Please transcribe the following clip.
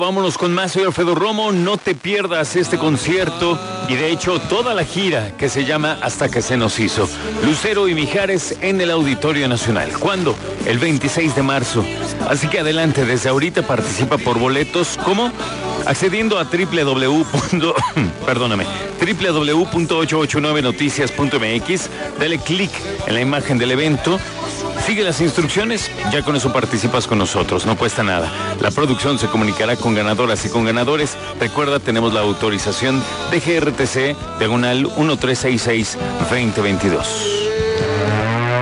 Vámonos con más, soy Alfredo Romo, no te pierdas este concierto y de hecho toda la gira que se llama Hasta que se nos hizo. Lucero y Mijares en el Auditorio Nacional. ¿Cuándo? El 26 de marzo. Así que adelante, desde ahorita participa por boletos. ¿Cómo? Accediendo a www.889noticias.mx, dale clic en la imagen del evento. Sigue las instrucciones, ya con eso participas con nosotros, no cuesta nada. La producción se comunicará con ganadoras y con ganadores. Recuerda, tenemos la autorización de GRTC, diagonal 1366-2022.